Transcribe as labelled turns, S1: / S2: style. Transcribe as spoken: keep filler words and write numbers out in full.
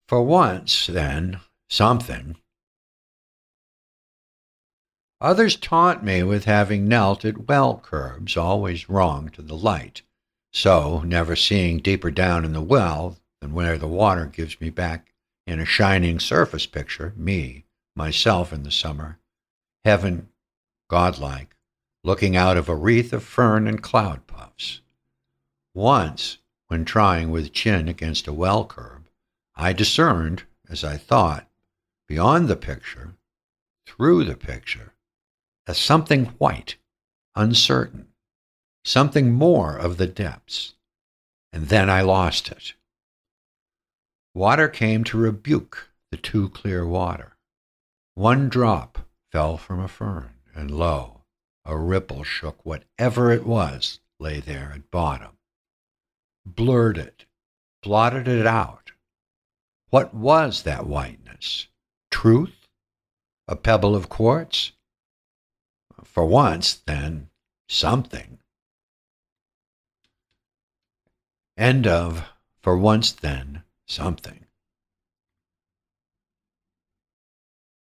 S1: For once, then, something. Others taunt me with having knelt at well curbs, always wrong to the light, so never seeing deeper down in the well than where the water gives me back in a shining surface picture, me, myself in the summer, heaven, godlike, looking out of a wreath of fern and cloud puffs. Once, when trying with chin against a well curb, I discerned, as I thought, beyond the picture, through the picture, a something white, uncertain, something more of the depths, and then I lost it. Water came to rebuke the too clear water. One drop fell from a fern, and lo, a ripple shook whatever it was lay there at bottom, blurred it, blotted it out. What was that whiteness? Truth? A pebble of quartz? For once, then, something. End of For Once, Then, Something.